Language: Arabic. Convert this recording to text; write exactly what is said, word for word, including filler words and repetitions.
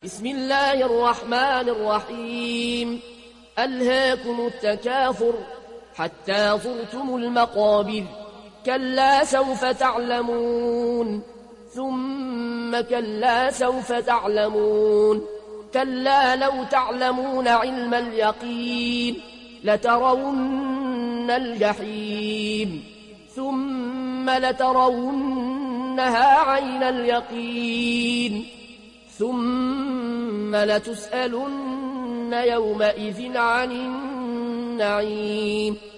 بسم الله الرحمن الرحيم ألهاكم التكاثر حتى زرتم المقابر كلا سوف تعلمون ثم كلا سوف تعلمون كلا لو تعلمون علم اليقين لترون الجحيم ثم لترونها عين اليقين ثم لتسألن يومئذ عن النعيم